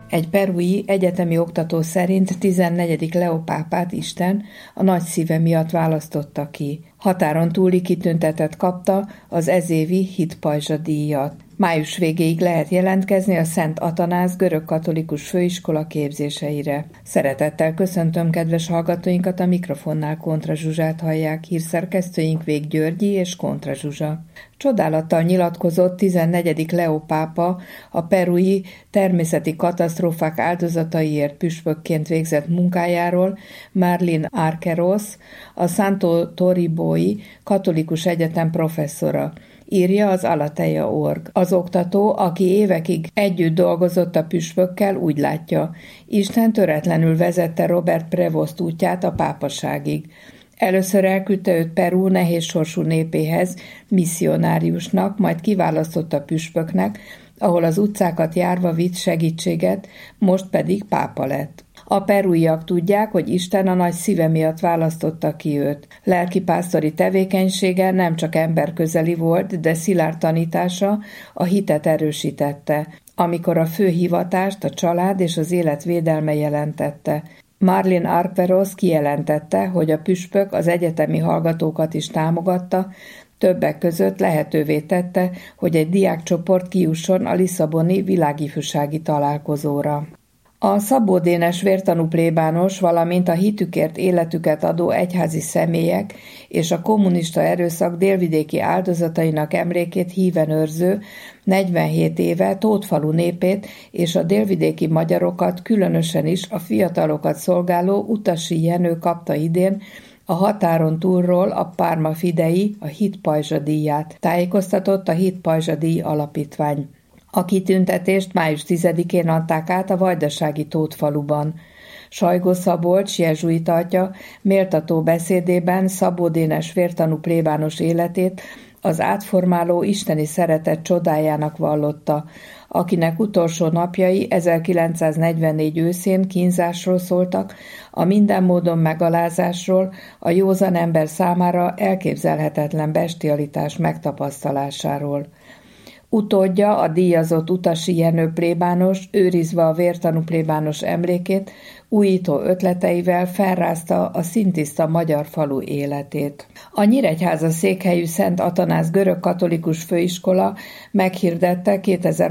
Egy perui egyetemi oktató szerint 14. Leó pápát Isten a nagy szíve miatt választotta ki. Határon túli kitüntetet kapta az ezévi hitpajzsa díjat. Május végéig lehet jelentkezni a Szent Atanáz görögkatolikus főiskola képzéseire. Szeretettel köszöntöm kedves hallgatóinkat, a mikrofonnál Kontra Zsuzsát hallják, hírszerkesztőink Vég Györgyi és Kontra Zsuzsa. Csodálattal nyilatkozott 14. Leó pápa a perui természeti katasztrófák áldozataiért püspökként végzett munkájáról. Marlin Arqueros, a Santo Toribói katolikus egyetem professzora. Írja az Alateia.org. Az oktató, aki évekig együtt dolgozott a püspökkel, úgy látja, Isten töretlenül vezette Robert Prevost útját a pápaságig. Először elküldte őt Peru nehéz sorsú népéhez, misszionáriusnak, majd kiválasztotta püspöknek, ahol az utcákat járva vitt segítséget, most pedig pápa lett. A perúiak tudják, hogy Isten a nagy szíve miatt választotta ki őt. Lelkipásztori tevékenysége nem csak emberközeli volt, de szilárd tanítása a hitet erősítette, amikor a fő hivatást a család és az élet védelme jelentette. Marlin Arqueros kijelentette, hogy a püspök az egyetemi hallgatókat is támogatta, többek között lehetővé tette, hogy egy diákcsoport kijusson a lisszaboni világifjúsági találkozóra. A Szabó Dénes vértanú plébános, valamint a hitükért életüket adó egyházi személyek és a kommunista erőszak délvidéki áldozatainak emlékét híven őrző 47 éve Tótfalu népét és a délvidéki magyarokat, különösen is a fiatalokat szolgáló Utasi Jenő kapta idén a határon túlról a Parma Fidei a Hitpajzsa díját, tájékoztatott a Hitpajzsa díj alapítvány. A kitüntetést május 10-én adták át a vajdasági Tótfaluban. Sajgó Szabolcs, jezsuita atya méltató beszédében Szabó Dénes vértanú plébános életét az átformáló isteni szeretet csodájának vallotta, akinek utolsó napjai 1944 őszén kínzásról szóltak, a minden módon megalázásról, a józan ember számára elképzelhetetlen bestialitás megtapasztalásáról. Utódja, a díjazott Utasi Jenő plébános, őrizve a vértanú plébános emlékét, újító ötleteivel felrázta a szintiszta magyar falu életét. A Nyíregyháza székhelyű Szent Atanáz görögkatolikus főiskola meghirdette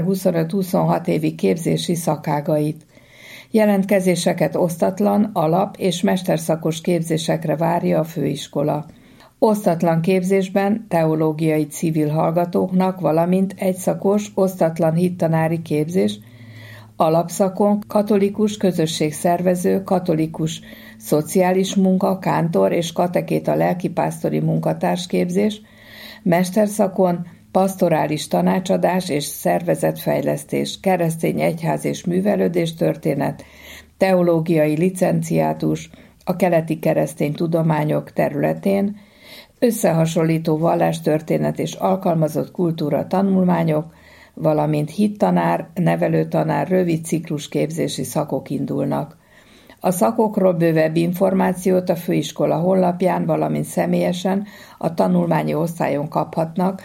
2025-26 évi képzési szakágait. Jelentkezéseket osztatlan, alap- és mesterszakos képzésekre várja a főiskola. Osztatlan képzésben teológiai civil hallgatóknak, valamint egyszakos, osztatlan hittanári képzés, alapszakon katolikus közösségszervező, katolikus szociális munka, kántor és katekéta lelkipásztori munkatársképzés, mesterszakon pastorális tanácsadás és szervezetfejlesztés, keresztény egyház és művelődés történet, teológiai licenciátus a keleti keresztény tudományok területén, összehasonlító vallástörténet és alkalmazott kultúra tanulmányok, valamint hittanár, nevelőtanár rövid ciklusképzési szakok indulnak. A szakokról bővebb információt a főiskola honlapján, valamint személyesen a tanulmányi osztályon kaphatnak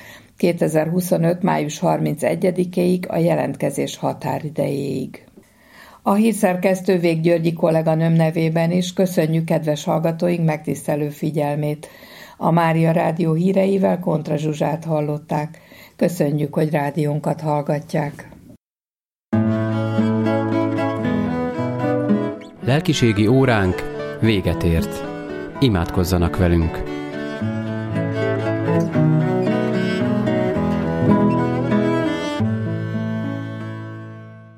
2025. május 31-ig a jelentkezés határidejéig. A hírszerkesztő Vég Györgyi kolléganőm nevében is köszönjük kedves hallgatóink megtisztelő figyelmét. A Mária Rádió híreivel Kontra Zsuzsát hallották. Köszönjük, hogy rádiónkat hallgatják. Lelkiségi óránk véget ért. Imádkozzanak velünk!